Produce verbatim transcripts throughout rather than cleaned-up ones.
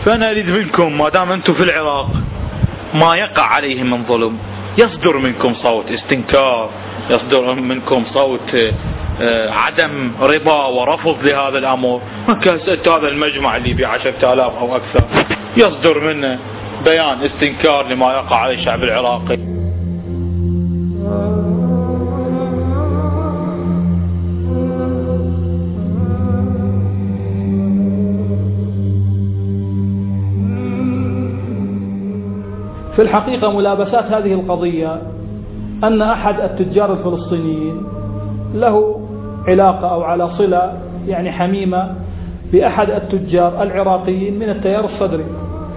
فأنا أريد منكم ما دام أنتم في العراق ما يقع عليهم من ظلم يصدر منكم صوت استنكار، يصدر منكم صوت عدم رضا ورفض لهذا الأمر. هذا المجمع اللي بعشرة آلاف أو أكثر يصدر منه بيان استنكار لما يقع على الشعب العراقي. في الحقيقة ملابسات هذه القضية أن أحد التجار الفلسطينيين له علاقة أو على صلة يعني حميمة بأحد التجار العراقيين من التيار الصدري،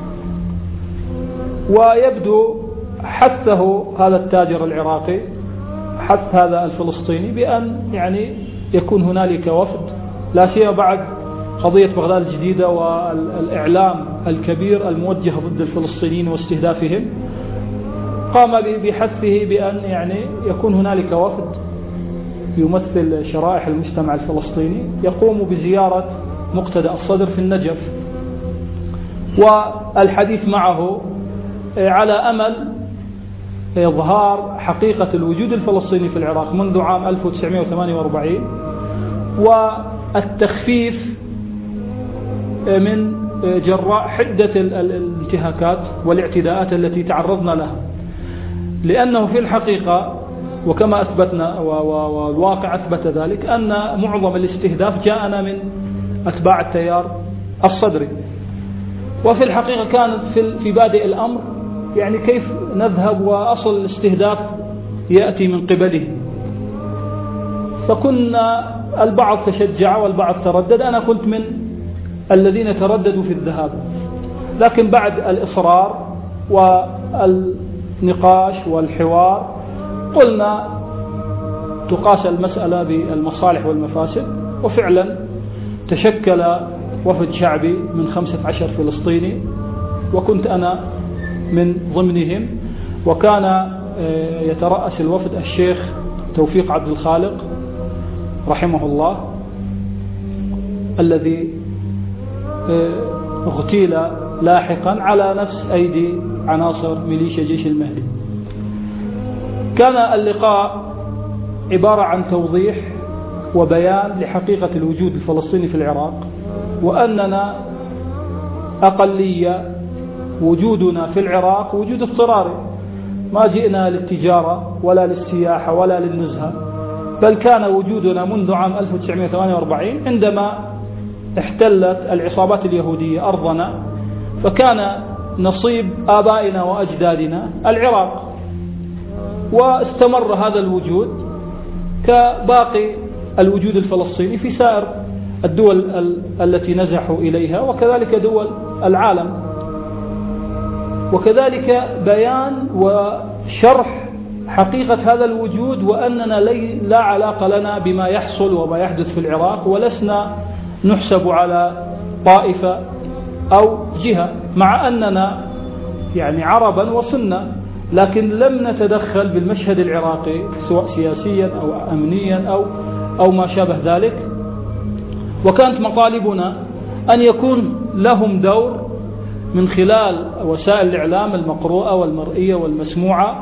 ويبدو حثه هذا التاجر العراقي حث هذا الفلسطيني بأن يعني يكون هنالك وفد، لا سيما بعد قضية بغداد الجديدة والإعلام الكبير الموجه ضد الفلسطينيين واستهدافهم. قام بحثه بأن يعني يكون هنالك وفد يمثل شرائح المجتمع الفلسطيني يقوم بزيارة مقتدى الصدر في النجف والحديث معه على أمل إظهار حقيقة الوجود الفلسطيني في العراق منذ عام ألف وتسعمائة وثمانية وأربعين والتخفيف من جراء حدة الانتهاكات والاعتداءات التي تعرضنا لها، لأنه في الحقيقة وكما أثبتنا والواقع أثبت ذلك أن معظم الاستهداف جاءنا من أتباع التيار الصدري. وفي الحقيقة كانت في بادئ الأمر يعني كيف نذهب وأصل الاستهداف يأتي من قبله، فكنا البعض تشجع والبعض تردد. أنا كنت من الذين ترددوا في الذهاب، لكن بعد الإصرار والنقاش والحوار قلنا تقاس المسألة بالمصالح والمفاسد، وفعلا تشكل وفد شعبي من خمسة عشر فلسطيني وكنت أنا من ضمنهم، وكان يترأس الوفد الشيخ توفيق عبد الخالق رحمه الله الذي اغتيل لاحقا على نفس أيدي عناصر ميليشيا جيش المهدي. كان اللقاء عبارة عن توضيح وبيان لحقيقة الوجود الفلسطيني في العراق، وأننا أقلية وجودنا في العراق وجود اضطراري، ما جئنا للتجارة ولا للسياحة ولا للنزهة، بل كان وجودنا منذ عام ألف وتسعمائة وثمانية وأربعين عندما احتلت العصابات اليهودية أرضنا، فكان نصيب آبائنا وأجدادنا العراق، واستمر هذا الوجود كباقي الوجود الفلسطيني في سائر الدول التي نزحوا إليها وكذلك دول العالم. وكذلك بيان وشرح حقيقة هذا الوجود، وأننا لا علاقة لنا بما يحصل وما يحدث في العراق، ولسنا نحسب على طائفة أو جهة، مع أننا يعني عربا وسنة، لكن لم نتدخل بالمشهد العراقي سواء سياسيا أو أمنيا أو أو ما شابه ذلك. وكانت مطالبنا أن يكون لهم دور من خلال وسائل الإعلام المقروءة والمرئية والمسموعة.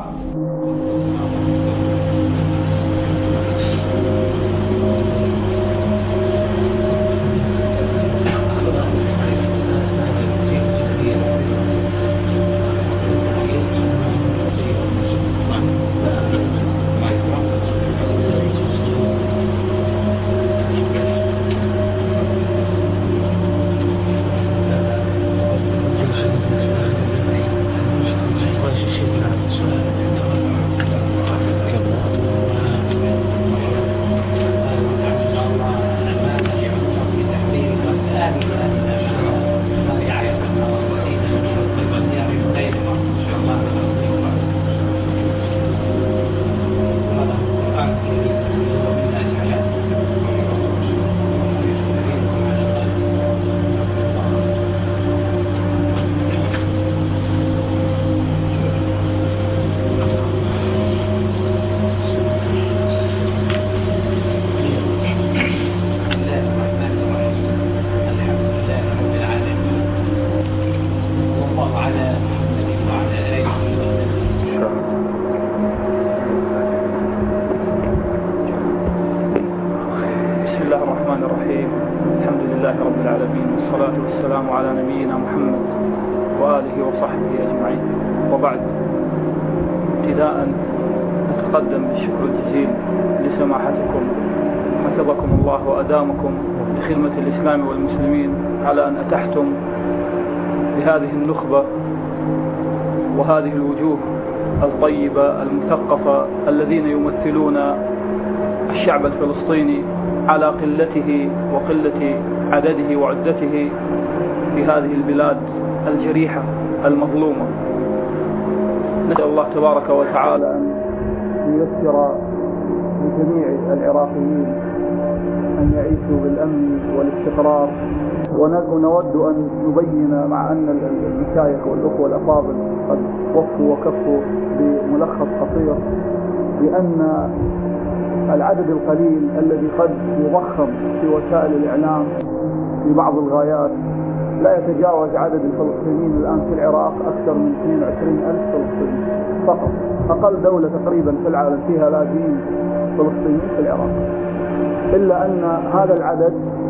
والصلاة والسلام على نبينا محمد وآله وصحبه أجمعين، وبعد. ابتداء نتقدم بالشكر الجزيل لسماحتكم حفظكم الله وأدامكم لخدمة الإسلام والمسلمين على أن أتحتم بهذه النخبة وهذه الوجوه الطيبة المثقفة الذين يمثلون الشعب الفلسطيني على قلته وقلة عدده وعدته في هذه البلاد الجريحة المظلومة. نسأل الله تبارك وتعالى أن ييسر لجميع العراقيين أن يعيشوا بالأمن والاستقرار، ونود أن نبين مع أن المشايخ والأخوة الأفاضل قد وفوا وكفوا بملخص قصير بأن العدد القليل الذي قد يضخم في وسائل الإعلام في بعض الغايات لا يتجاوز عدد الفلسطينيين الآن في العراق أكثر من اثنين وعشرين ألف فلسطيني فقط، أقل دولة تقريبا في العالم فيها لاجئين فلسطينيين في العراق. إلا أن هذا العدد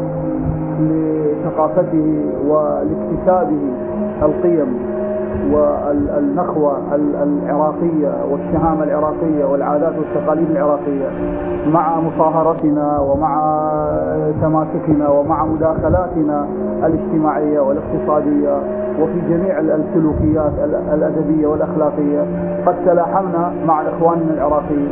لثقافته ولاكتسابه القيم والنخوة العراقية والشهامة العراقية والعادات والتقاليد العراقية مع مصاهرتنا ومع تماسكنا ومع مداخلاتنا الاجتماعية والاقتصادية وفي جميع السلوكيات الأدبية والأخلاقية قد تلاحمنا مع إخواننا العراقيين.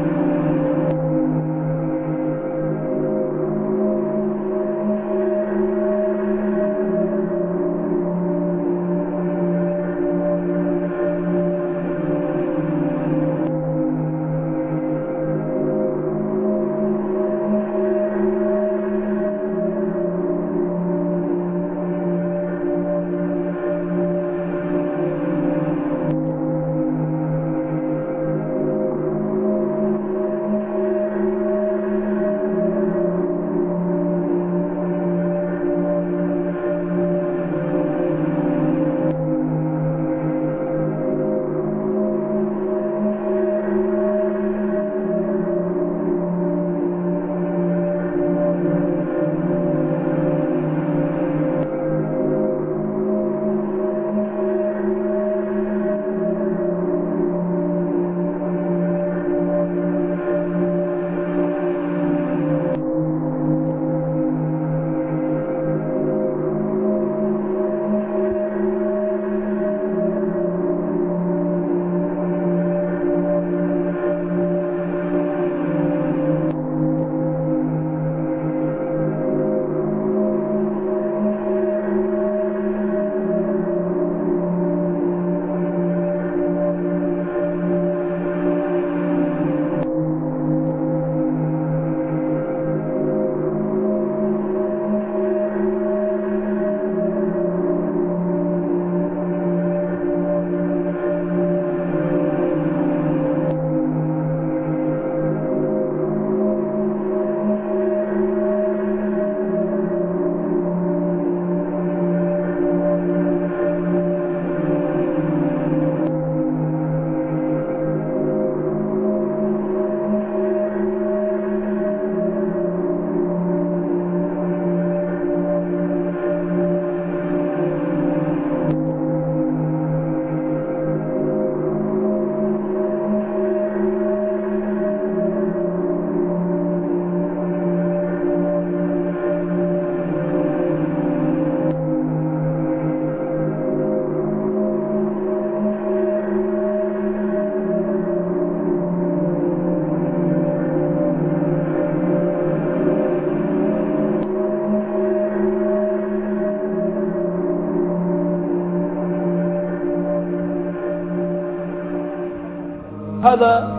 هذا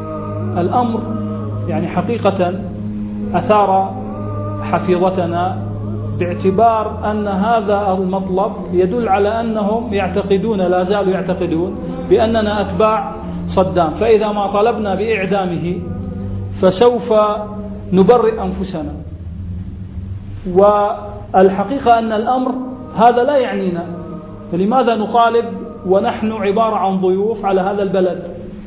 الأمر يعني حقيقة أثار حفيظتنا باعتبار أن هذا المطلب يدل على أنهم يعتقدون لا زالوا يعتقدون بأننا أتباع صدام، فإذا ما طلبنا بإعدامه فسوف نبرئ أنفسنا. والحقيقة أن الأمر هذا لا يعنينا، فلماذا نطالب ونحن عبارة عن ضيوف على هذا البلد؟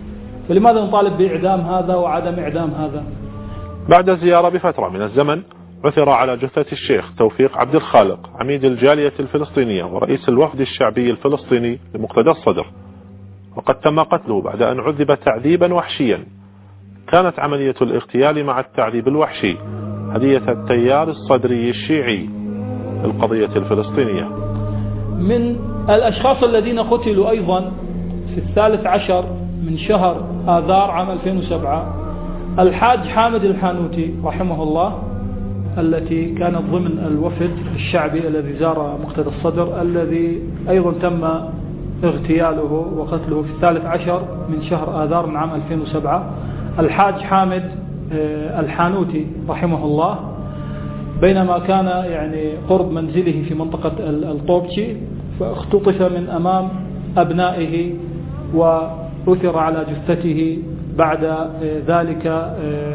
فلماذا نطالب بإعدام هذا وعدم إعدام هذا؟ بعد الزيارة بفترة من الزمن عثر على جثة الشيخ توفيق عبد الخالق عميد الجالية الفلسطينية ورئيس الوفد الشعبي الفلسطيني لمقتدى الصدر، وقد تم قتله بعد أن عذب تعذيبا وحشيا. كانت عملية الاغتيال مع التعذيب الوحشي هدية التيار الصدري الشيعي للقضية الفلسطينية. من الأشخاص الذين قتلوا أيضا في الثالث عشر من شهر آذار عام ألفين وسبعة الحاج حامد الحانوتي رحمه الله، التي كانت ضمن الوفد الشعبي الذي زار مقتدى الصدر، الذي أيضا تم اغتياله وقتله في الثالث عشر من شهر آذار من عام ألفين وسبعة. الحاج حامد الحانوتي رحمه الله بينما كان يعني قرب منزله في منطقة الطوبشي فاختطف من أمام أبنائه وأثر على جثته بعد ذلك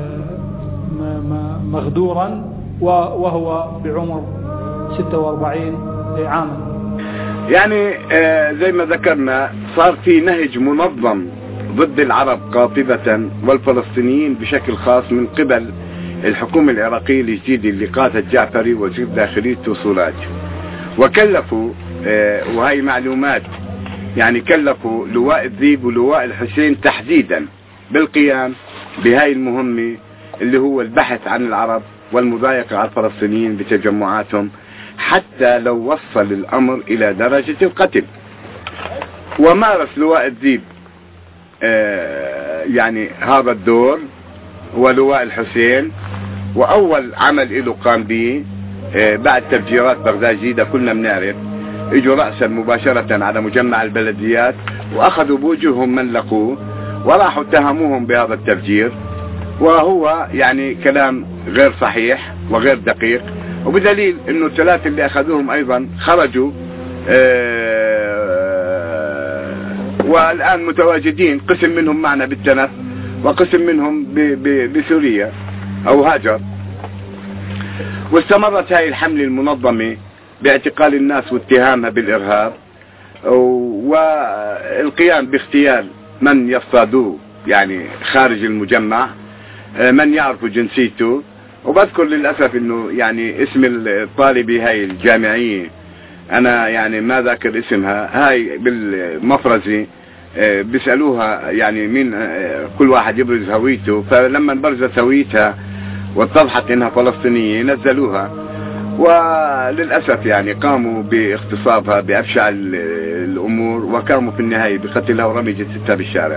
مغدورا وهو بعمر ستة وأربعين عاما. يعني زي ما ذكرنا صار في نهج منظم ضد العرب قاطبة والفلسطينيين بشكل خاص من قبل الحكومة العراقية الجديدة اللي قادت جعفري وزير داخليته سوراج، وكلفوا وهي معلومات يعني كلفوا لواء الذيب ولواء الحسين تحديدا بالقيام بهاي المهمة اللي هو البحث عن العرب والمضايقة على الفلسطينيين بتجمعاتهم، حتى لو وصل الأمر إلى درجة القتل. ومارس لواء الذيب آه يعني هذا الدور ولواء الحسين، وأول عمل له قام به آه بعد تفجيرات بغداد جديدة كلنا بنعرف، اجوا رأسا مباشرة على مجمع البلديات وأخذوا بوجوههم من لقوه وراحوا اتهموهم بهذا التفجير، وهو يعني كلام غير صحيح وغير دقيق، وبدليل انه الثلاثة اللي اخذوهم ايضا خرجوا آه والان متواجدين، قسم منهم معنا بالتنف وقسم منهم ب ب بسوريا او هاجر. واستمرت هاي الحملة المنظمة باعتقال الناس واتهامها بالارهاب والقيام باغتيال من يصطادوه يعني خارج المجمع، من يعرف جنسيته. وبذكر للأسف انه يعني اسم الطالبة هاي الجامعية انا يعني ما ذاكر اسمها، هاي بالمفرزة بيسألوها يعني مين، كل واحد يبرز هويته، فلما برزت هويتها واتضحت انها فلسطينية نزلوها، وللأسف يعني قاموا باغتصابها بأبشع الأمور وقاموا في النهاية بقتلها ورمي جثتها بالشارع.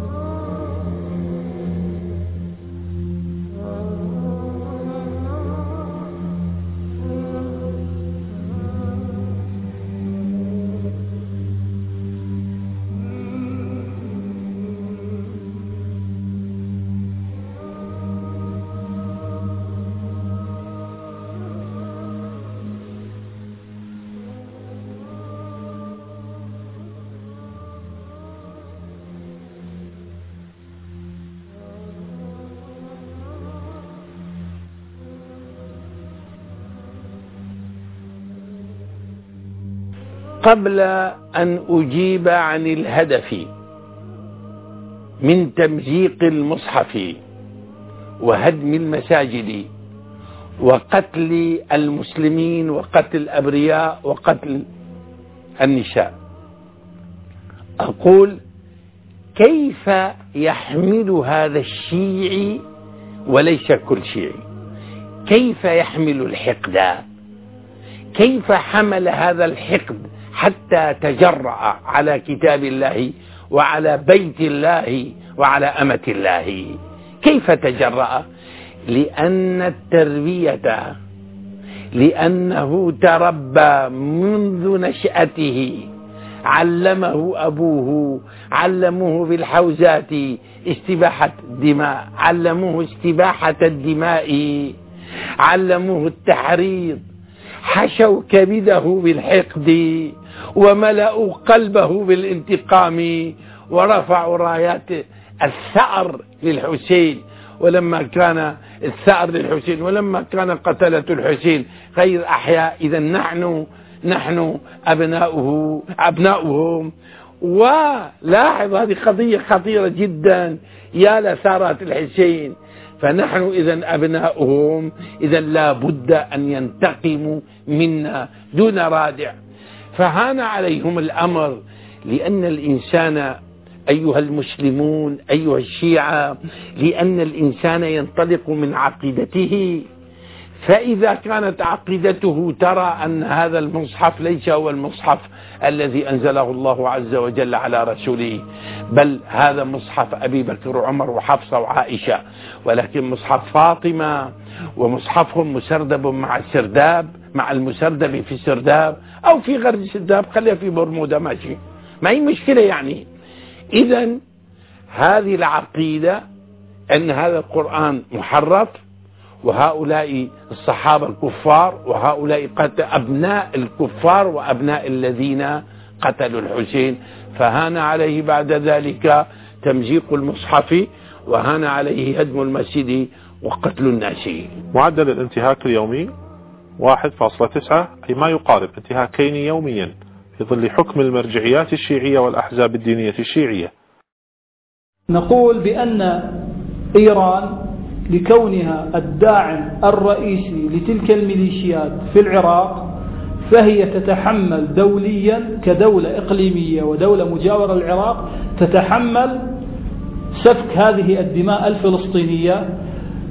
قبل أن أجيب عن الهدف من تمزيق المصحف وهدم المساجد وقتل المسلمين وقتل الأبرياء وقتل النساء، أقول كيف يحمل هذا الشيعي وليس كل شيعي، كيف يحمل الحقد، كيف حمل هذا الحقد حتى تجرأ على كتاب الله وعلى بيت الله وعلى أمة الله؟ كيف تجرأ؟ لأن التربية، لأنه تربى منذ نشأته، علمه أبوه، علموه بالحوزات استباحة الدماء، علموه استباحة الدماء، علموه التحريض، حشوا كبده بالحقد وملأوا قلبه بالانتقام ورفعوا رايات الثأر للحسين، ولما كان الثأر للحسين ولما كان قتلة الحسين غير أحياء، إذا نحن نحن أبناؤه أبناؤهم. ولاحظ هذه قضية خطيرة جدا، يا لثارات الحسين، فنحن إذا أبناؤهم، إذا لا بد أن ينتقموا منا دون رادع. فهان عليهم الأمر، لأن الإنسان أيها المسلمون أيها الشيعة، لأن الإنسان ينطلق من عقيدته، فإذا كانت عقيدته ترى أن هذا المصحف ليس هو المصحف الذي أنزله الله عز وجل على رسوله، بل هذا مصحف أبي بكر وعمر وحفصة وعائشة، ولكن مصحف فاطمة ومصحفهم مسردب مع السرداب، مع المسردب في السرداب أو في غرب السرداب، خليها في برمودا ماشي، ما هي مشكلة يعني. إذا هذه العقيدة أن هذا القرآن محرف، وهؤلاء الصحابة الكفار، وهؤلاء قتل أبناء الكفار وأبناء الذين قتلوا الحسين، فهان عليه بعد ذلك تمزيق المصحف، وهان عليه هدم المسجد وقتل الناس. معدل الانتهاك اليومي واحد فاصلة تسعة، أي ما يقارب انتهاكين يوميا في ظل حكم المرجعيات الشيعية والأحزاب الدينية الشيعية. نقول بأن إيران لكونها الداعم الرئيسي لتلك الميليشيات في العراق، فهي تتحمل دوليا كدولة إقليمية ودولة مجاورة للعراق، تتحمل سفك هذه الدماء الفلسطينية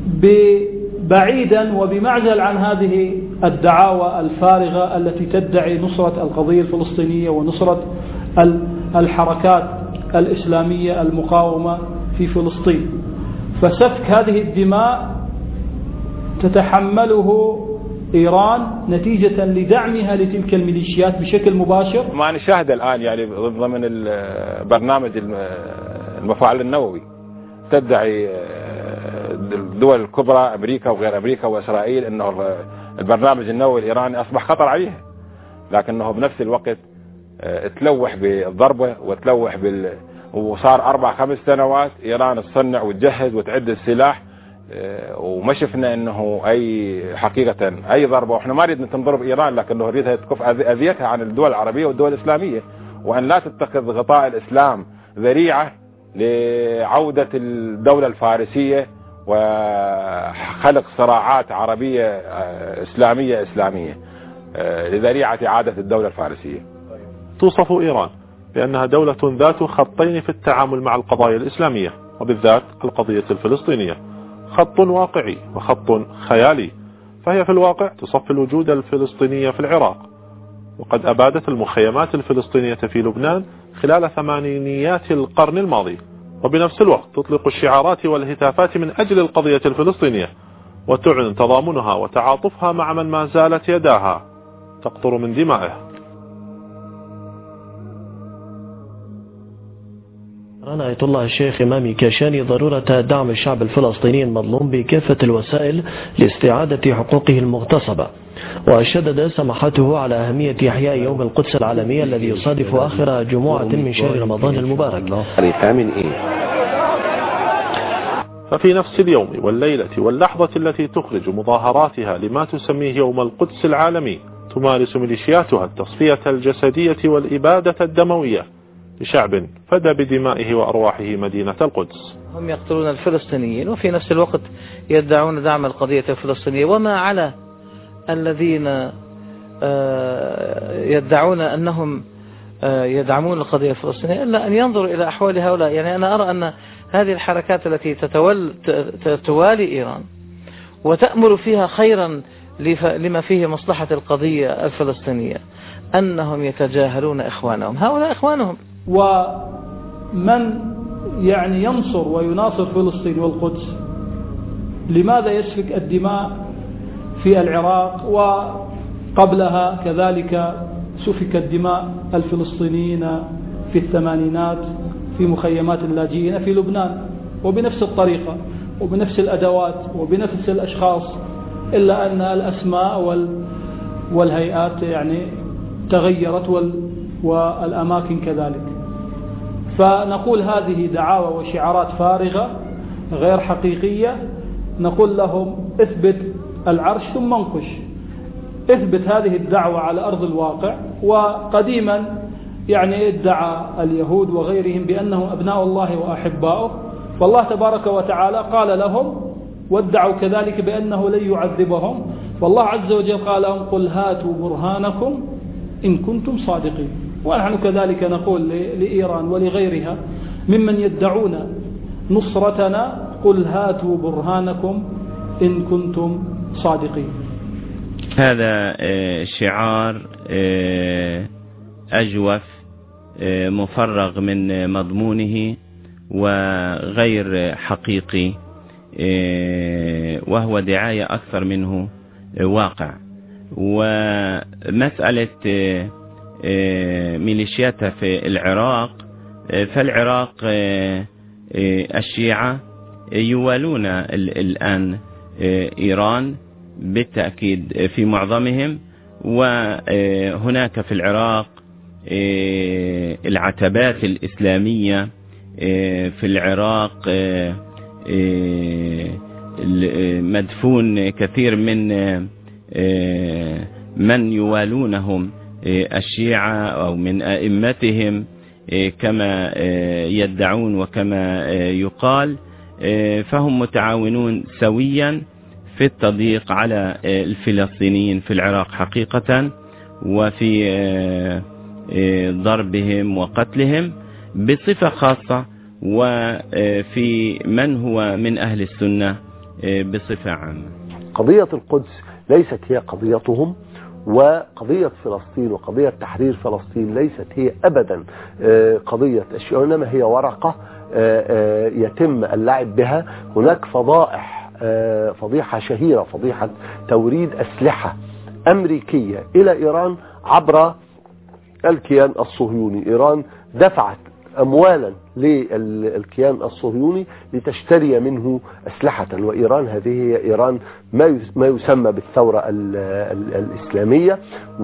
بعيدا وبمعزل عن هذه الدعاوى الفارغة التي تدعي نصرة القضية الفلسطينية ونصرة الحركات الإسلامية المقاومة في فلسطين. فسفك هذه الدماء تتحمله إيران نتيجة لدعمها لتلك الميليشيات بشكل مباشر. ما نشاهد الآن يعني ضمن البرنامج المفاعل النووي تدعي الدول الكبرى أمريكا وغير أمريكا وإسرائيل أنه البرنامج النووي الإيراني أصبح خطر عليها، لكنه بنفس الوقت تلوح بالضربة وتلوح بال وصار أربع خمس سنوات إيران تصنع وتجهز وتعد السلاح، وما شفنا أنه أي حقيقة أي ضربة. وإحنا ما نريد نضرب إيران، لكنه نريدها تكف أذيتها عن الدول العربية والدول الإسلامية، وأن لا تتخذ غطاء الإسلام ذريعة لعودة الدولة الفارسية وخلق صراعات عربية إسلامية إسلامية لذريعة إعادة الدولة الفارسية. توصف إيران بأنها دولة ذات خطين في التعامل مع القضايا الإسلامية، وبالذات القضية الفلسطينية، خط واقعي وخط خيالي. فهي في الواقع تصف الوجود الفلسطيني في العراق، وقد أبادت المخيمات الفلسطينية في لبنان خلال ثمانينيات القرن الماضي، وبنفس الوقت تطلق الشعارات والهتافات من أجل القضية الفلسطينية، وتعلن تضامنها وتعاطفها مع من ما زالت يداها تقطر من دمائه. رأى آية الله الشيخ إمام كاشاني ضرورة دعم الشعب الفلسطيني المظلوم بكافة الوسائل لاستعادة حقوقه المغتصبة، وشدد سماحته على أهمية إحياء يوم القدس العالمي الذي يصادف آخر جمعة من شهر رمضان المبارك. ففي نفس اليوم والليلة واللحظة التي تخرج مظاهراتها لما تسميه يوم القدس العالمي، تمارس ميليشياتها التصفية الجسدية والإبادة الدموية لشعب فدى بدمائه وأرواحه مدينة القدس. هم يقتلون الفلسطينيين وفي نفس الوقت يدعون دعم القضية الفلسطينية، وما على الذين يدعون أنهم يدعمون القضية الفلسطينية إلا أن ينظروا إلى أحوال هؤلاء. يعني أنا أرى أن هذه الحركات التي تتول توالي إيران وتأمر فيها خيرا لما فيه مصلحة القضية الفلسطينية أنهم يتجاهلون إخوانهم، هؤلاء إخوانهم. ومن يعني ينصر ويناصر فلسطين والقدس لماذا يسفك الدماء في العراق؟ وقبلها كذلك سفك الدماء الفلسطينيين في الثمانينات في مخيمات اللاجئين في لبنان، وبنفس الطريقة وبنفس الأدوات وبنفس الأشخاص، إلا أن الأسماء والهيئات يعني تغيرت والأماكن كذلك. فنقول هذه دعاوى وشعارات فارغة غير حقيقية. نقول لهم اثبت العرش ثم انقش، اثبت هذه الدعوة على أرض الواقع. وقديما يعني ادعى اليهود وغيرهم بأنهم أبناء الله وأحباؤه، والله تبارك وتعالى قال لهم وادعوا كذلك بأنه لن يعذبهم، والله عز وجل قال لهم قل هاتوا برهانكم إن كنتم صادقين. ونحن كذلك نقول لإيران ولغيرها ممن يدعون نصرتنا قل هاتوا برهانكم إن كنتم صادقين. هذا شعار أجوف مفرغ من مضمونه وغير حقيقي، وهو دعاية أكثر منه واقع. ومسألة ميليشياتها في العراق، فالعراق الشيعة يوالون الآن إيران بالتأكيد في معظمهم، وهناك في العراق العتبات الإسلامية في العراق مدفون كثير من من يوالونهم الشيعة أو من أئمتهم كما يدعون وكما يقال، فهم متعاونون سويا في التضييق على الفلسطينيين في العراق حقيقة، وفي ضربهم وقتلهم بصفة خاصة، وفي من هو من أهل السنة بصفة عامة. قضية القدس ليست هي قضيتهم، وقضية فلسطين وقضية تحرير فلسطين ليست هي أبدا قضية الشيعة، إنما هي ورقة يتم اللعب بها. هناك فضائح، فضيحة شهيرة، فضيحة توريد أسلحة أمريكية إلى إيران عبر الكيان الصهيوني. إيران دفعت أموالا للكيان الصهيوني لتشتري منه أسلحة، وإيران هذه هي إيران ما يسمى بالثورة الإسلامية،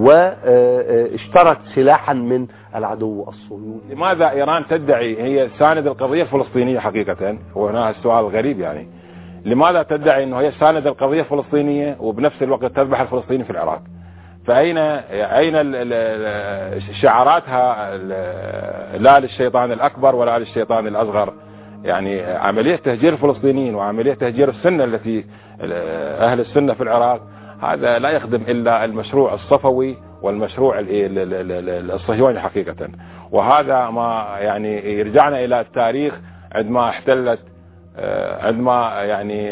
واشترت سلاحا من العدو الصهيوني. لماذا إيران تدعي هي ساند القضية الفلسطينية حقيقة؟ وهنا السؤال الغريب، يعني لماذا تدعي أنه هي ساند القضية الفلسطينية وبنفس الوقت تذبح الفلسطينيين في العراق؟ فأين أين شعاراتها لا للشيطان الأكبر ولا للشيطان الأصغر؟ يعني عملية تهجير الفلسطينيين وعملية تهجير السنة التي أهل السنة في العراق، هذا لا يخدم إلا المشروع الصفوي والمشروع الصهيوني حقيقة. وهذا ما يعني يرجعنا إلى التاريخ عندما احتلت، عندما يعني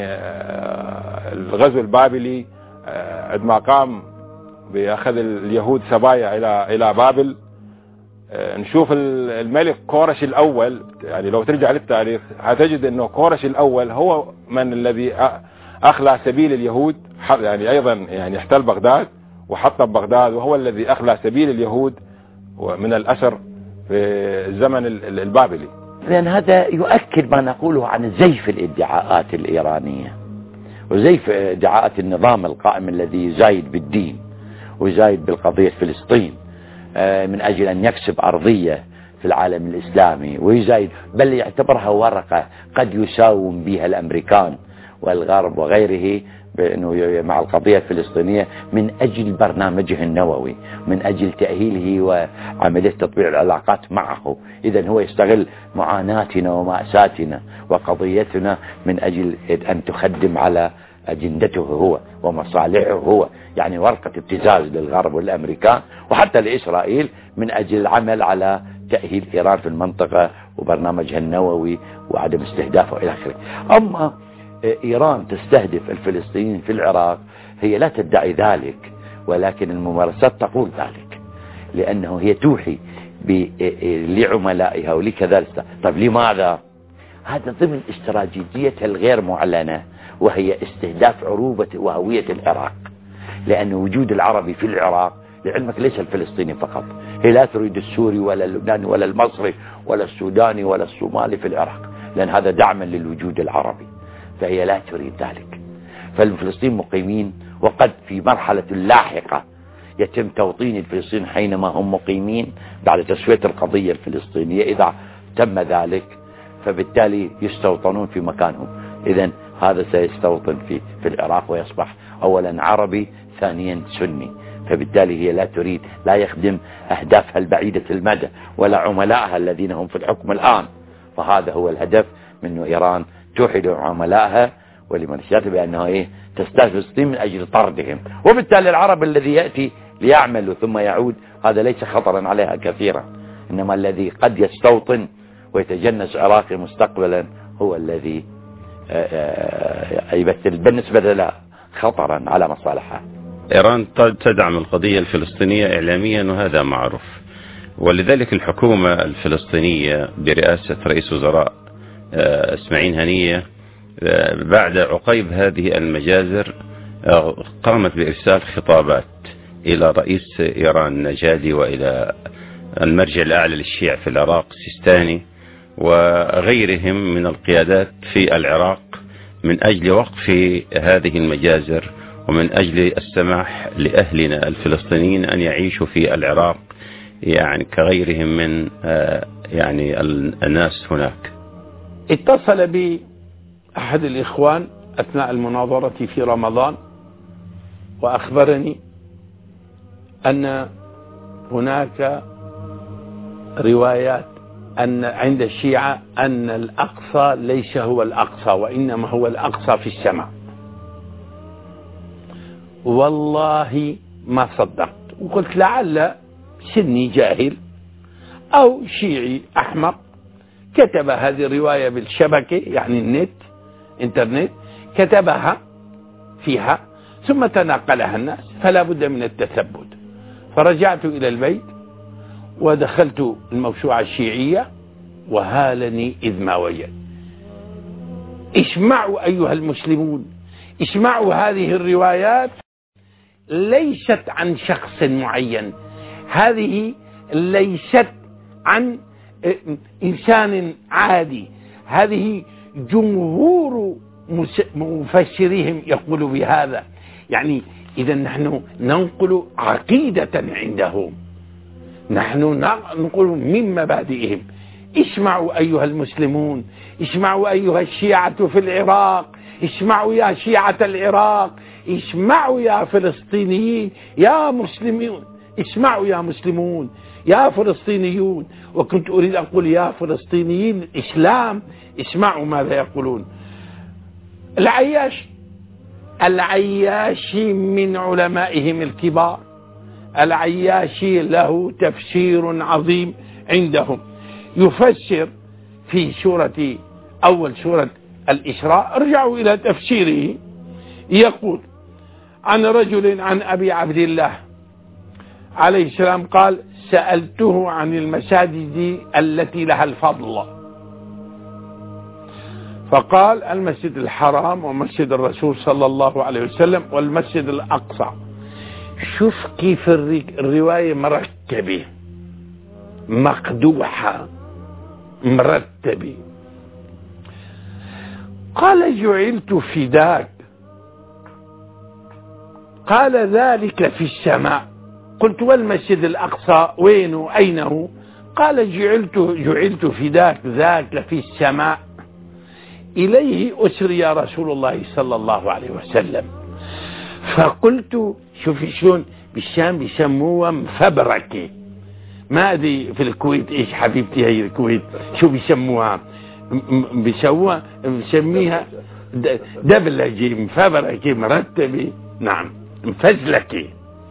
الغزو البابلي، عندما قام بأخذ اليهود سبايا إلى إلى بابل. نشوف الملك كورش الأول، يعني لو ترجع للتاريخ هتجد أنه كورش الأول هو من الذي أخلى سبيل اليهود، يعني أيضا يعني احتل بغداد وحطم بغداد، وهو الذي أخلى سبيل اليهود من الأسر في الزمن البابلي. لأن هذا يؤكد ما نقوله عن زيف الادعاءات الإيرانية وزيف ادعاءات النظام القائم الذي يزايد بالدين ويزايد بالقضية فلسطين من أجل أن يكسب أرضية في العالم الإسلامي، ويزايد بل يعتبرها ورقة قد يساوم بها الأمريكان والغرب وغيره بأنه مع القضية الفلسطينية من أجل برنامجه النووي، من أجل تأهيله وعملية تطبيع العلاقات معه. إذن هو يستغل معاناتنا ومأساتنا وقضيتنا من أجل أن تخدم على أجندته هو ومصالحه هو، يعني ورقة ابتزاز للغرب والأمريكان وحتى لإسرائيل من أجل العمل على تأهيل إيران في المنطقة وبرنامجها النووي وعدم استهدافه إلى آخره. أما إيران تستهدف الفلسطينيين في العراق هي لا تدعي ذلك، ولكن الممارسات تقول ذلك، لأنه هي توحي لعملائها ولكذلك. طيب لماذا؟ هذا ضمن استراتيجيتها الغير معلنة، وهي استهداف عروبة وهوية العراق، لأن وجود العربي في العراق لعلمك ليس الفلسطيني فقط، هي لا تريد السوري ولا اللبناني ولا المصري ولا السوداني ولا الصومالي في العراق، لأن هذا دعما للوجود العربي، فهي لا تريد ذلك. فالفلسطين مقيمين، وقد في مرحلة لاحقة يتم توطين الفلسطينيين حينما هم مقيمين بعد تسوية القضية الفلسطينية. إذا تم ذلك فبالتالي يستوطنون في مكانهم. إذن هذا سيستوطن في في العراق ويصبح أولا عربي ثانيا سني، فبالتالي هي لا تريد، لا يخدم أهدافها البعيدة المدى ولا عملائها الذين هم في الحكم الآن. فهذا هو الهدف من إيران، توحد عملائها ولميليشياته بأنها إيه تستهدف فلسطين من أجل طردهم، وبالتالي العرب الذي يأتي ليعمل ثم يعود هذا ليس خطرا عليها كثيرا، إنما الذي قد يستوطن ويتجنس عراقي مستقبلا هو الذي يمثل بالنسبة له خطرا على مصالحها. إيران تدعم القضية الفلسطينية إعلاميا وهذا معروف، ولذلك الحكومة الفلسطينية برئاسة رئيس وزراء إسماعيل هنية بعد عقيب هذه المجازر قامت بإرسال خطابات إلى رئيس إيران نجادي وإلى المرجع الأعلى للشيعة في العراق سيستاني وغيرهم من القيادات في العراق من أجل وقف هذه المجازر ومن أجل السماح لأهلنا الفلسطينيين أن يعيشوا في العراق يعني كغيرهم من يعني الناس هناك. اتصل بي أحد الإخوان أثناء المناظرة في رمضان وأخبرني أن هناك روايات أن عند الشيعة أن الأقصى ليس هو الأقصى وإنما هو الأقصى في السماء. والله ما صدقت وقلت لعل سني جاهل أو شيعي أحمق كتب هذه الرواية بالشبكة يعني النت انترنت كتبها فيها ثم تناقلها الناس فلا بد من التثبت. فرجعت إلى البيت ودخلت الموسوعة الشيعية وهالني إذ ما وجد. اسمعوا أيها المسلمون، اسمعوا هذه الروايات ليست عن شخص معين، هذه ليست عن إنسان عادي، هذه جمهور مفسريهم يقول بهذا. يعني إذا نحن ننقل عقيدة عندهم، نحن ننقل من مبادئهم. اسمعوا أيها المسلمون، اسمعوا أيها الشيعة في العراق، اسمعوا يا شيعة العراق، اسمعوا يا فلسطينيين يا مسلمون، اسمعوا يا مسلمون يا فلسطينيون. وكنت أريد أن أقول يا فلسطينيين الإسلام، اسمعوا ماذا يقولون. العياش العياشي من علمائهم الكبار، العياشي له تفسير عظيم عندهم، يفسر في سورة أول سورة الإسراء، ارجعوا إلى تفسيره، يقول عن رجل عن أبي عبد الله عليه السلام قال سألته عن المساجد التي لها الفضل فقال المسجد الحرام ومسجد الرسول صلى الله عليه وسلم والمسجد الأقصى. شوف كيف الرواية مرتبة مقدوحة مرتبة. قال جعلت فداك، قال ذلك في السماء. قلت والمسجد الأقصى وينه أينه؟ قال جعلت جعلت فداك ذاك في السماء، إليه أسري يا رسول الله صلى الله عليه وسلم. فقلت شوفي شلون بالشام بيسموها مفبركة، ما أدري في الكويت إيش حبيبتي هي الكويت شو بيسموها، بيسووها بيسميها دبلجة مفبركة مرتبة، نعم مفزلكة.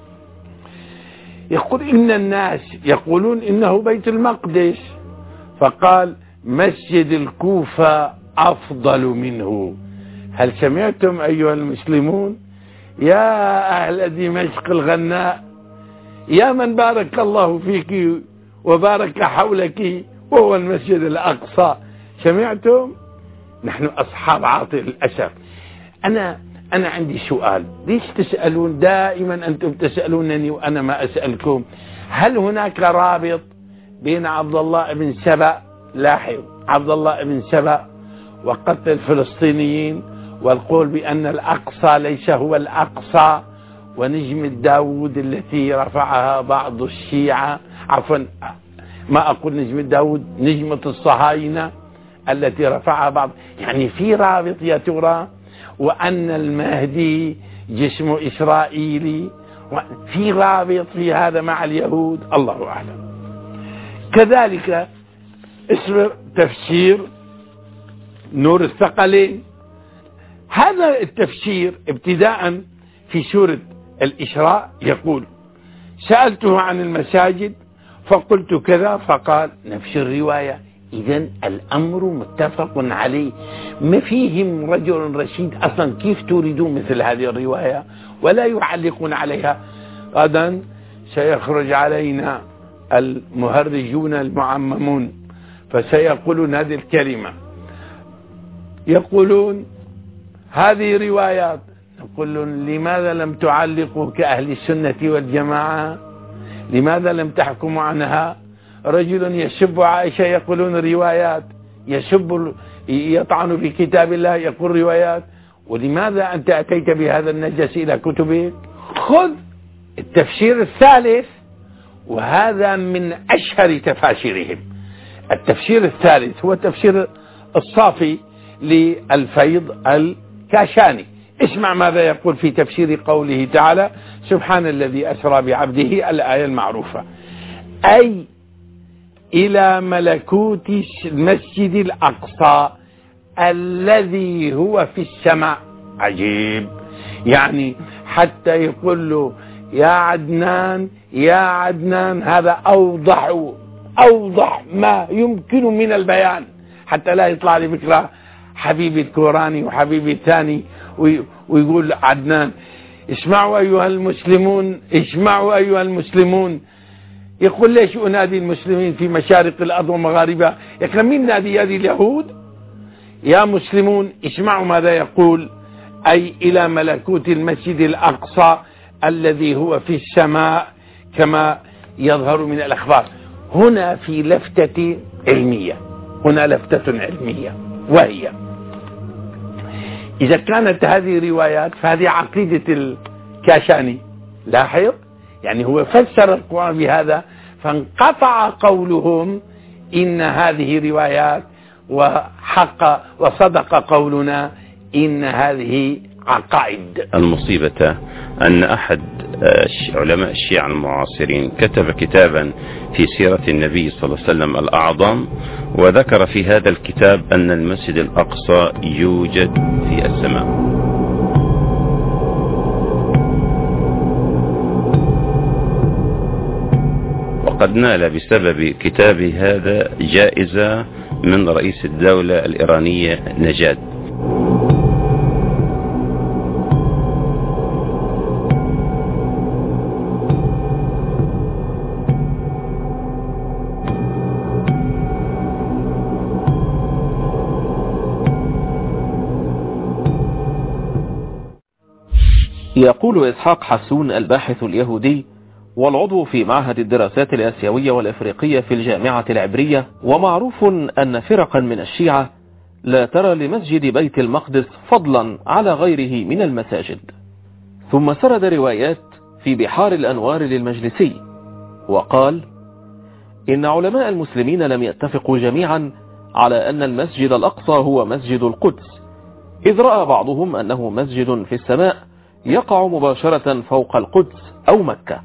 يقول إن الناس يقولون إنه بيت المقدس، فقال مسجد الكوفة أفضل منه. هل سمعتم أيها المسلمون يا أهل دمشق الغناء، يا من بارك الله فيك وبارك حولك وهو المسجد الأقصى، سمعتم؟ نحن أصحاب عاطل الأسف. أنا أنا عندي سؤال، ليش تسألون دائما أنتم تسألونني وأنا ما أسألكم؟ هل هناك رابط بين عبد الله بن سبأ، لاحظ عبد الله بن سبأ وقتل الفلسطينيين والقول بأن الأقصى ليس هو الأقصى، ونجمة داود التي رفعها بعض الشيعة، عفوا ما أقول نجمة داود، نجمة الصهاينة التي رفعها بعض، يعني في رابط يا ترى؟ وأن المهدي جسم إسرائيلي، في رابط في هذا مع اليهود؟ الله أعلم. كذلك اسم تفسير نور الثقلين هذا التفسير ابتداء في سورة الإسراء يقول: سألته عن المساجد فقلت كذا فقال نفس الرواية. إذن الأمر متفق عليه، ما فيهم رجل رشيد أصلا كيف توردون مثل هذه الرواية ولا يعلقون عليها. غدا سيخرج علينا المهرجون المعممون فسيقولون هذه الكلمة، يقولون هذه روايات. نقول لهم لماذا لم تعلقوا كأهل السنة والجماعة؟ لماذا لم تحكموا عنها؟ رجل يسب عائشة يقولون روايات، يسب يطعن في كتاب الله يقول روايات. ولماذا أنت أتيت بهذا النجس إلى كتبك؟ خذ التفسير الثالث، وهذا من أشهر تفاسيرهم. التفسير الثالث هو تفسير الصافي للفيض الكاشاني. اسمع ماذا يقول في تفسير قوله تعالى: سبحان الذي أسرى بعبده، الآية المعروفة، أي إلى ملكوت المسجد الأقصى الذي هو في السماء. عجيب، يعني حتى يقول له يا عدنان يا عدنان، هذا أوضح أوضح ما يمكن من البيان، حتى لا يطلع لي بكرة حبيبي الكوراني وحبيبي الثاني ويقول عدنان. اسمعوا أيها المسلمون، اسمعوا أيها المسلمون. يقول ليش أنادي المسلمين في مشارق الأرض ومغاربها؟ يقول مين نادي؟ هذه اليهود؟ يا مسلمون اسمعوا ماذا يقول: أي إلى ملكوت المسجد الأقصى الذي هو في السماء كما يظهر من الأخبار. هنا في لفتة علمية، هنا لفتة علمية، وهي إذا كانت هذه روايات فهذه عقيدة الكاشاني. لاحظ، يعني هو فسر القرآن بهذا، فانقطع قولهم إن هذه روايات، وحق وصدق قولنا إن هذه عقائد. المصيبة أن أحد علماء الشيعة المعاصرين كتب كتابا في سيرة النبي صلى الله عليه وسلم الأعظم، وذكر في هذا الكتاب أن المسجد الأقصى يوجد في السماء. وقد نال بسبب كتاب هذا جائزة من رئيس الدولة الإيرانية نجاد. يقول إسحاق حسون الباحث اليهودي والعضو في معهد الدراسات الآسيوية والإفريقية في الجامعة العبرية: ومعروف أن فرقا من الشيعة لا ترى لمسجد بيت المقدس فضلا على غيره من المساجد. ثم سرد روايات في بحار الأنوار للمجلسي وقال: إن علماء المسلمين لم يتفقوا جميعا على أن المسجد الأقصى هو مسجد القدس، إذ رأى بعضهم أنه مسجد في السماء يقع مباشرة فوق القدس أو مكة.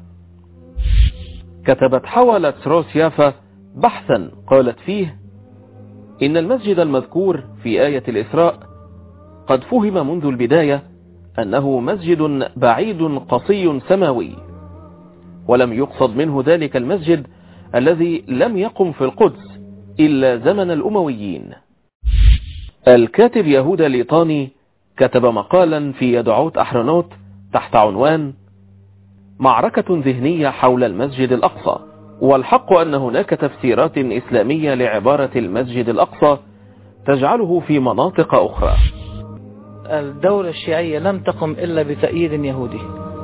كتبت حولة روس يافا بحثا قالت فيه إن المسجد المذكور في آية الإسراء قد فهم منذ البداية أنه مسجد بعيد قصي سماوي، ولم يقصد منه ذلك المسجد الذي لم يقم في القدس إلا زمن الأمويين. الكاتب يهودا ليطاني كتب مقالا في يدعوت أحرنوت تحت عنوان معركة ذهنية حول المسجد الأقصى، والحق أن هناك تفسيرات إسلامية لعبارة المسجد الأقصى تجعله في مناطق أخرى. الدولة الشيعية لم تقم إلا بتأييد يهودي،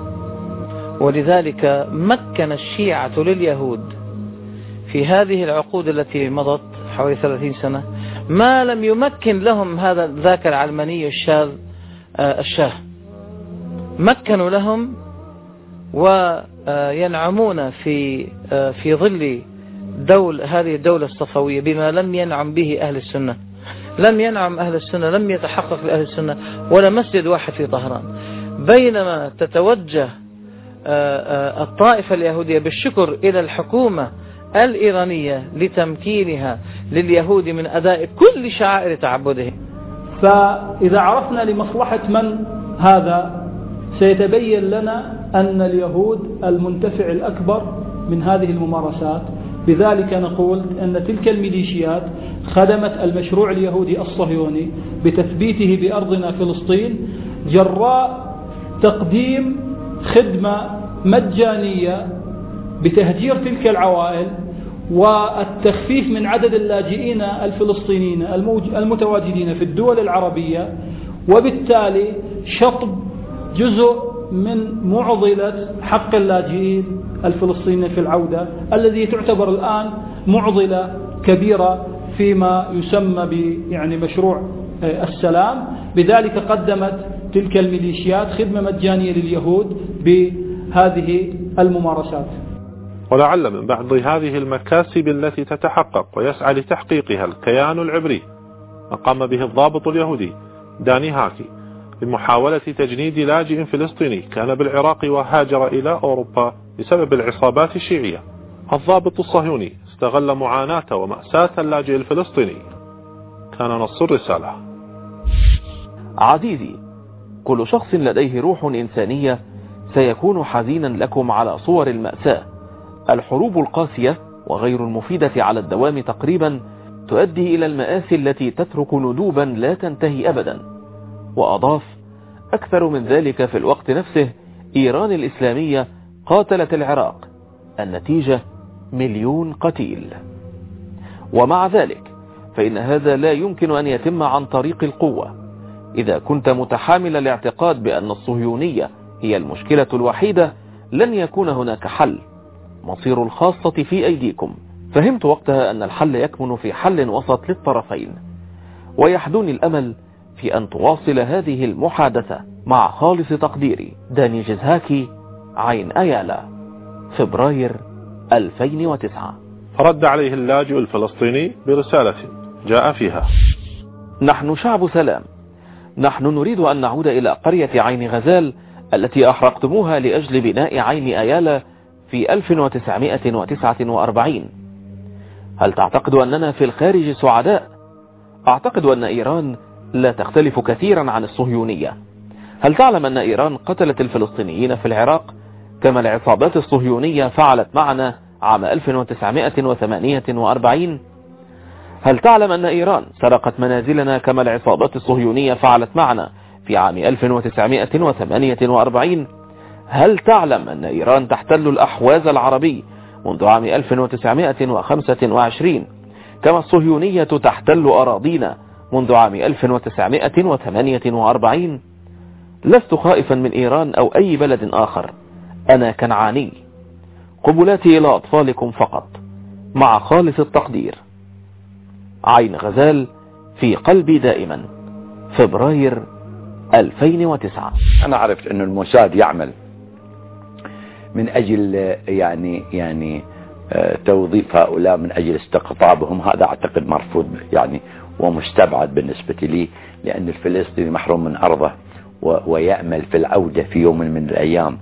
ولذلك مكن الشيعة لليهود في هذه العقود التي مضت حوالي ثلاثين سنة ما لم يمكن لهم هذا ذاك العلماني الشاذ الشاه. مكنوا لهم وينعمون في في ظل دول هذه الدولة الصفوية بما لم ينعم به أهل السنة. لم ينعم أهل السنة، لم يتحقق لأهل السنة ولا مسجد واحد في طهران. بينما تتوجه الطائفة اليهودية بالشكر إلى الحكومة الإيرانية لتمكينها لليهود من أداء كل شعائر تعبدهم. فإذا عرفنا لمصلحة من هذا سيتبين لنا أن اليهود المنتفع الأكبر من هذه الممارسات. بذلك نقول أن تلك الميليشيات خدمت المشروع اليهودي الصهيوني بتثبيته بأرضنا فلسطين جراء تقديم خدمة مجانية بتهجير تلك العوائل والتخفيف من عدد اللاجئين الفلسطينيين المتواجدين في الدول العربية، وبالتالي شطب جزء من معضلة حق اللاجئين الفلسطينيين في العودة الذي تعتبر الآن معضلة كبيرة فيما يسمى ب يعني مشروع السلام. بذلك قدمت تلك الميليشيات خدمة مجانية لليهود بهذه الممارسات. ولعل من بعض هذه المكاسب التي تتحقق ويسعى لتحقيقها الكيان العبري ما قام به الضابط اليهودي داني هاكي بمحاولة تجنيد لاجئ فلسطيني كان بالعراق وهاجر إلى أوروبا بسبب العصابات الشيعية. الضابط الصهيوني استغل معاناة ومأساة اللاجئ الفلسطيني. كان نص الرسالة: عزيزي، كل شخص لديه روح إنسانية سيكون حزينا لكم على صور المأساة. الحروب القاسية وغير المفيدة على الدوام تقريبا تؤدي إلى المآسي التي تترك ندوبا لا تنتهي أبدا. وأضاف: أكثر من ذلك في الوقت نفسه إيران الإسلامية قاتلت العراق، النتيجة مليون قتيل. ومع ذلك فإن هذا لا يمكن أن يتم عن طريق القوة. إذا كنت متحامل الاعتقاد بأن الصهيونية هي المشكلة الوحيدة لن يكون هناك حل. مصير الخاصة في أيديكم. فهمت وقتها أن الحل يكمن في حل وسط للطرفين، ويحدوني الأمل في أن تواصل هذه المحادثة. مع خالص تقديري، داني جزهاكي، عين أيالا، فبراير ألفين وتسعة. فرد عليه اللاجئ الفلسطيني برسالة جاء فيها: نحن شعب سلام. نحن نريد أن نعود إلى قرية عين غزال التي أحرقتموها لأجل بناء عين أيالا في ألف وتسعمائة وتسعة وأربعين. هل تعتقد أننا في الخارج سعداء؟ أعتقد أن إيران لا تختلف كثيرا عن الصهيونية. هل تعلم أن إيران قتلت الفلسطينيين في العراق كما العصابات الصهيونية فعلت معنا عام ألف وتسعمائة وثمانية وأربعين؟ هل تعلم أن إيران سرقت منازلنا كما العصابات الصهيونية فعلت معنا في عام ألف وتسعمائة وثمانية وأربعين؟ هل تعلم أن إيران تحتل الأحواز العربي منذ عام ألف وتسعمائة وخمسة وعشرين كما الصهيونية تحتل أراضينا منذ عام ألف وتسعمائة وثمانية وأربعين؟ لست خائفا من إيران أو أي بلد آخر. أنا كنعاني. قبلاتي إلى أطفالكم فقط. مع خالص التقدير، عين غزال، في قلبي دائما، فبراير ألفين وتسعة. أنا عرفت أن الموساد يعمل من أجل يعني يعني توظيف هؤلاء من أجل استقطابهم. هذا أعتقد مرفوض يعني ومستبعد بالنسبة لي، لأن الفلسطيني محروم من أرضه ويأمل في العودة في يوم من الأيام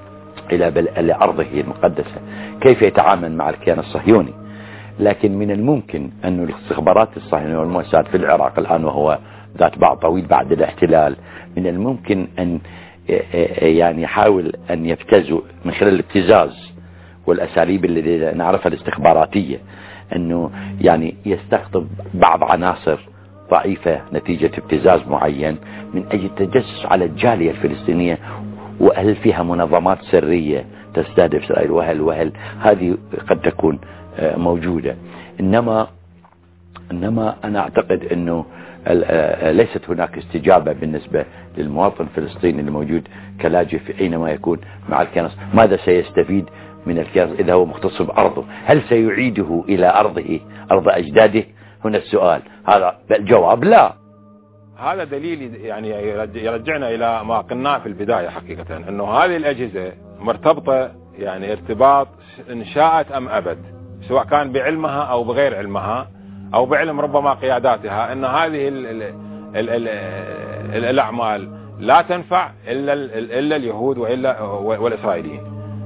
إلى أرضه المقدسة. كيف يتعامل مع الكيان الصهيوني؟ لكن من الممكن أن الاستخبارات الصهيونية والموساد في العراق الآن وهو ذات بعد طويل بعد الاحتلال، من الممكن أن يعني يحاول أن يبتزوا من خلال الابتزاز والأساليب اللي نعرفها الاستخباراتية، أنه يعني يستقطب بعض عناصر ضعيفة نتيجة ابتزاز معين من أجل التجسس على الجالية الفلسطينية، وهل فيها منظمات سرية تستهدف إسرائيل وهل وهل هذه قد تكون موجودة. إنما إنما أنا أعتقد أنه ليست هناك استجابة بالنسبة للمواطن الفلسطيني الموجود كلاجئ حينما يكون مع الكيان. ماذا سيستفيد من الكيان إذا هو مختص بأرضه؟ هل سيعيده إلى أرضه أرض أجداده؟ هنا السؤال. هذا الجواب لا. هذا دليل يعني يرجعنا إلى ما قلناه في البداية حقيقة، أنه هذه الأجهزة مرتبطة يعني ارتباط إن شاءت أم أبد، سواء كان بعلمها أو بغير علمها أو بعلم ربما قياداتها، أن هذه ال ال ال ال ال الأعمال لا تنفع إلا, إلا اليهود وإلا والإسرائيليين،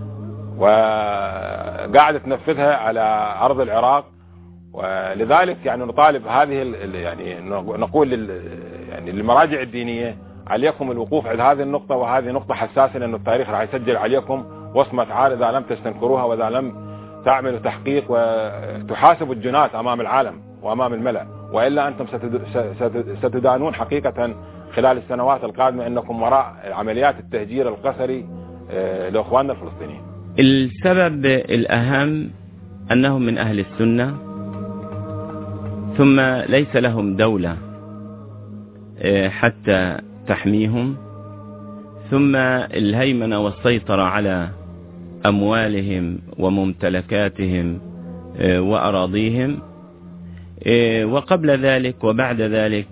وقاعدة تنفذها على أرض العراق. ولذلك يعني نطالب هذه يعني نقول يعني المراجع الدينية عليكم الوقوف عند هذه النقطة، وهذه نقطة حساسة لأن التاريخ راح يسجل عليكم وصمة عار إذا لم تستنكروها وإذا لم تعملوا تحقيق وتحاسبوا الجنات أمام العالم وأمام الملأ، وإلا أنتم ستدانون حقيقة خلال السنوات القادمة أنكم وراء عمليات التهجير القسري لأخواننا الفلسطينيين. السبب الأهم أنهم من أهل السنة، ثم ليس لهم دولة حتى تحميهم، ثم الهيمنة والسيطرة على أموالهم وممتلكاتهم وأراضيهم، وقبل ذلك وبعد ذلك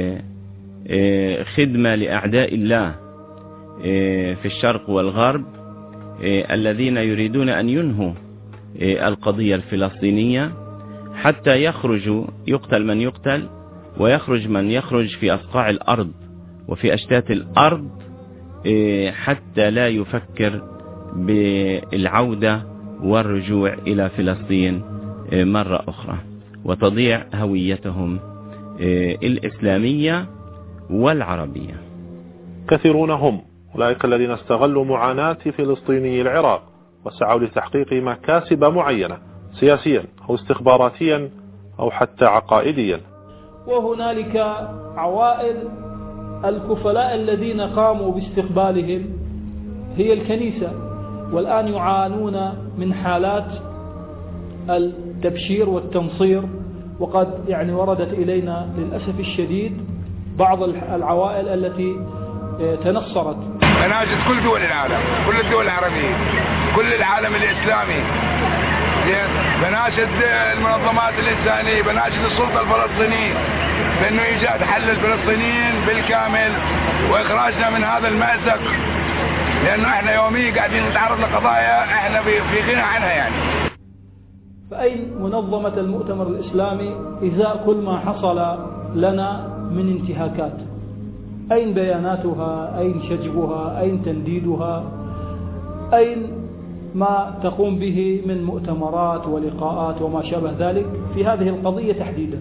خدمة لأعداء الله في الشرق والغرب الذين يريدون أن ينهوا القضية الفلسطينية حتى يخرجوا، يقتل من يقتل ويخرج من يخرج في أصقاع الأرض وفي أشتات الأرض، حتى لا يفكر بالعودة والرجوع إلى فلسطين مرة أخرى، وتضيع هويتهم الإسلامية والعربية. كثيرون هم أولئك الذين استغلوا معاناة فلسطيني العراق وسعوا لتحقيق مكاسب معينة سياسيا أو استخباراتيا أو حتى عقائديا. وهنالك عوائل الكفلاء الذين قاموا باستقبالهم هي الكنيسة، والآن يعانون من حالات التبشير والتنصير، وقد يعني وردت إلينا للأسف الشديد بعض العوائل التي تنصرت. مناشد كل دول العالم، كل الدول العربية، كل العالم الإسلامي، بناشد المنظمات الإنسانية، بناشد السلطة الفلسطينية بأنه إيجاد حل الفلسطينيين بالكامل وإخراجنا من هذا المأزق، لأنه إحنا يوميا قاعدين نتعرض لقضايا إحنا في غنى عنها يعني. فأين منظمة المؤتمر الإسلامي إزاء كل ما حصل لنا من انتهاكات؟ أين بياناتها؟ أين شجبها؟ أين تنديدها؟ أين ما تقوم به من مؤتمرات ولقاءات وما شابه ذلك في هذه القضية تحديدا؟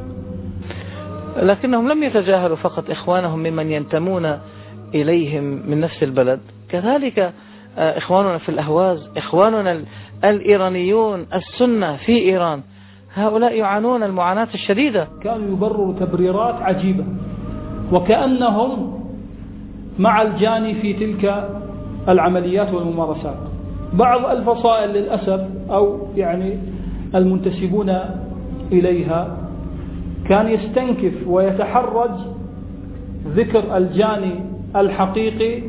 لكنهم لم يتجاهلوا فقط إخوانهم ممن ينتمون إليهم من نفس البلد، كذلك إخواننا في الأهواز، إخواننا الإيرانيون السنة في إيران، هؤلاء يعانون المعاناة الشديدة. كانوا يبرروا تبريرات عجيبة وكأنهم مع الجاني في تلك العمليات والممارسات. بعض الفصائل للأسف أو يعني المنتسبون إليها كان يستنكف ويتحرج ذكر الجاني الحقيقي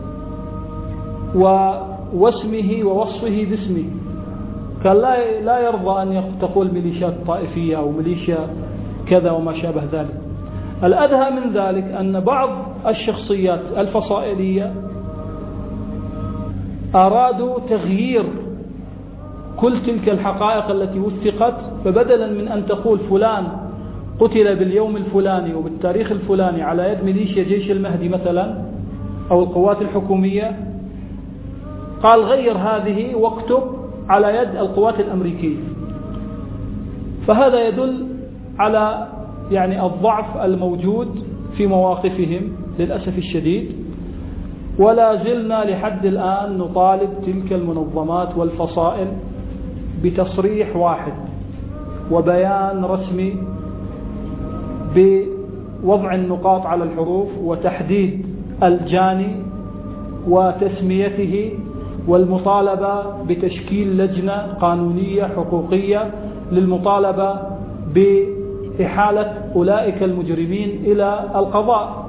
واسمه ووصفه باسمه، كان لا لا يرضى أن تقول ميليشيات طائفية أو ميليشيا كذا وما شابه ذلك. الأدهى من ذلك أن بعض الشخصيات الفصائلية أرادوا تغيير كل تلك الحقائق التي وثقت، فبدلا من أن تقول فلان قتل باليوم الفلاني وبالتاريخ الفلاني على يد ميليشيا جيش المهدي مثلا أو القوات الحكومية، قال غير هذه واكتب على يد القوات الأمريكية. فهذا يدل على يعني الضعف الموجود في مواقفهم للأسف الشديد. ولا زلنا لحد الآن نطالب تلك المنظمات والفصائل بتصريح واحد وبيان رسمي بوضع النقاط على الحروف وتحديد الجاني وتسميته، والمطالبة بتشكيل لجنة قانونية حقوقية للمطالبة بإحالة أولئك المجرمين إلى القضاء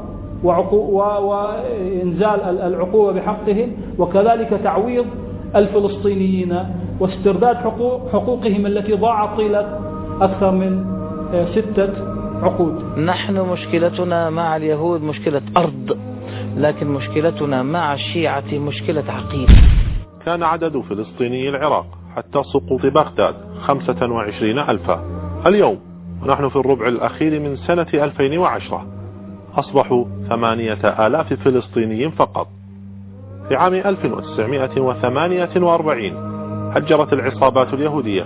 وإنزال العقوبة بحقهم، وكذلك تعويض الفلسطينيين واسترداد حقوق حقوقهم التي ضاعت طيلة أكثر من ستة عقود. نحن مشكلتنا مع اليهود مشكلة أرض، لكن مشكلتنا مع الشيعة مشكلة عقيدة. كان عدد فلسطيني العراق حتى سقوط بغداد خمسة وعشرين ألفا. اليوم ونحن في الربع الأخير من سنة ألفين وعشرة أصبحوا ثمانية آلاف فلسطيني فقط. في عام ألف وتسعمائة وثمانية وأربعين هجرت العصابات اليهودية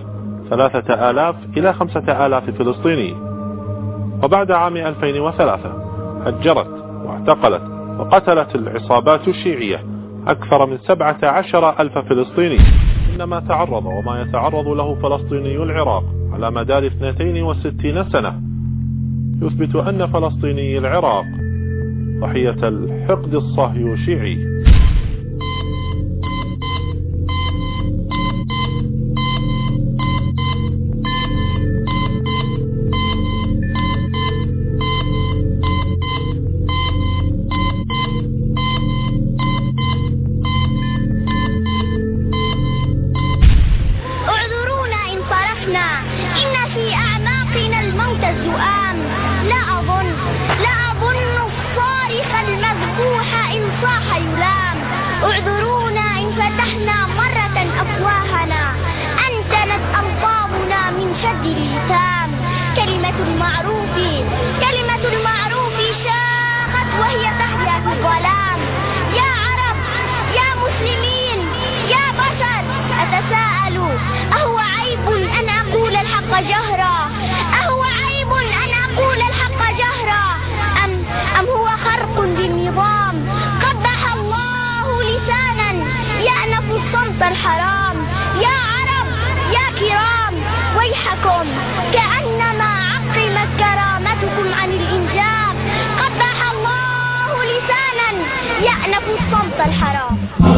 ثلاثة آلاف إلى خمسة آلاف فلسطيني، وبعد عام ألفين وثلاثة هجرت واعتقلت وقتلت العصابات الشيعية أكثر من سبعة عشر ألف فلسطيني. إن ما تعرض وما يتعرض له فلسطيني العراق على مدار اثنتين وستين سنة يثبت أن فلسطيني العراق ضحية الحقد الصهيوني. الحرام. يا عرب يا كرام ويحكم كأنما عقمت كرامتكم عن الإنجاب. قبح الله لسانا يأنف الصمت الحرام.